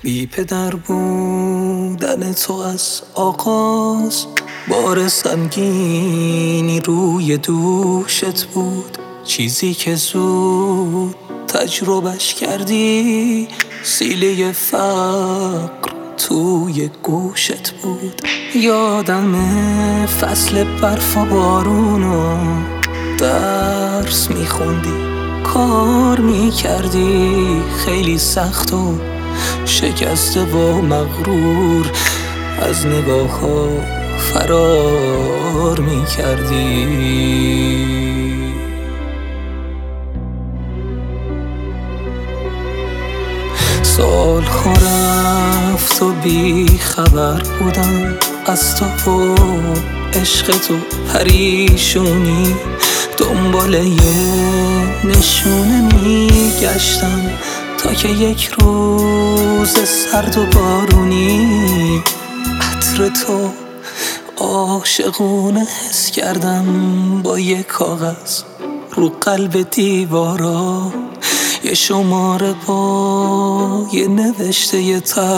بی پدر بودن تو از آغاز بار سنگینی روی دوشت بود. چیزی که زود تجربهش کردی سیله فقر توی گوشت بود. یادم فصل برف و بارونو درس میخوندی، کار میکردی خیلی سخت و شکسته و مغرور از نگاه ها فرار میکردی. سال ها رفت و بی خبر بودم از تو و عشق تو، پریشونی دنبال یه نشونه میگشتم تا که یک روز سرد و بارونی عطر تو عاشقونه حس کردم. با یک کاغذ رو قلب دیوارا یه شماره با یه نوشته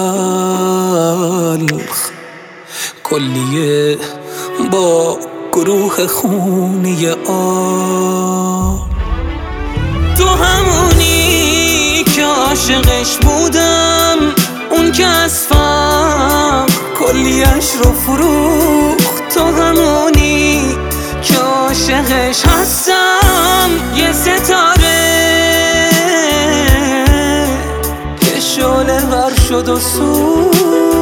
تلخ، کلیه با گروه خونی آب. تو همونی که عاشقش بودم، اون که از فقر کلیش رو فروخت. تو همونی که عاشقش هستم، یه ستاره که شعله ور شد و سوخت.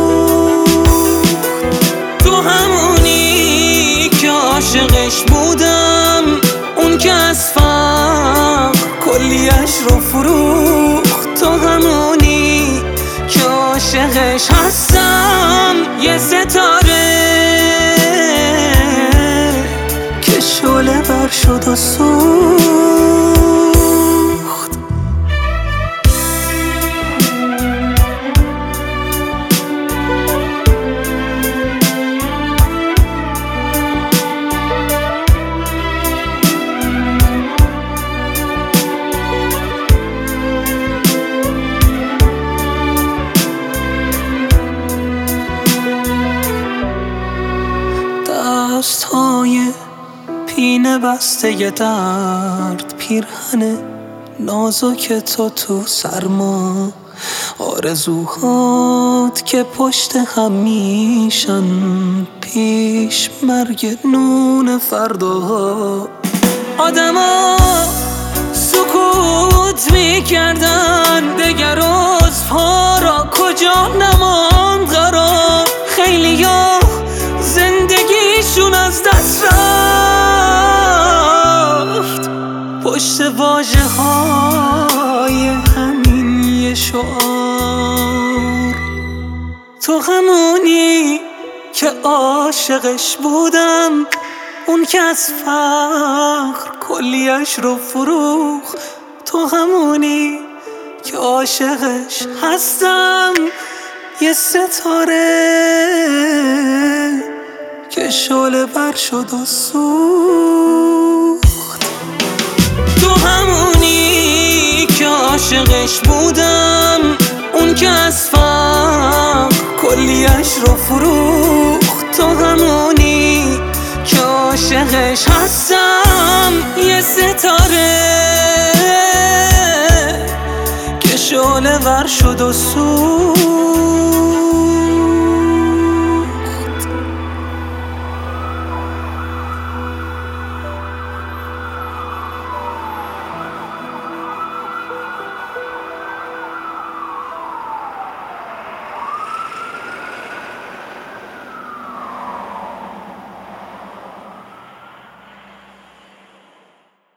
تو همونی که عاشقش بودم، اون که از فقر کلیش رو فروخت. تو همونی که عاشقش هستم، یه ستاره که شعله ور شد و سوخت. دستهای پینه بسته ی درد، پیرهن نازک تو سرما، آرزوهات که پشت هم میشن پیش مرگ نون فرداها. آدما سکوت میکردن، دگر عضوها را کجا نماند قرار. خیلیا زندگیشون از دست رفت پشت واژه های همین یه شعار. تو همونی که عاشقش بودم، اون که از فقر کلیش رو فروخت. تو همونی که عاشقش هستم، یه ستاره که شعله ور شد و سوخت. تو همونی که عاشقش بودم، اون که از فقر کلیش رو فروخت. تو همونی که عاشقش هستم، یه ستاره که شعله ور شد و سوخت.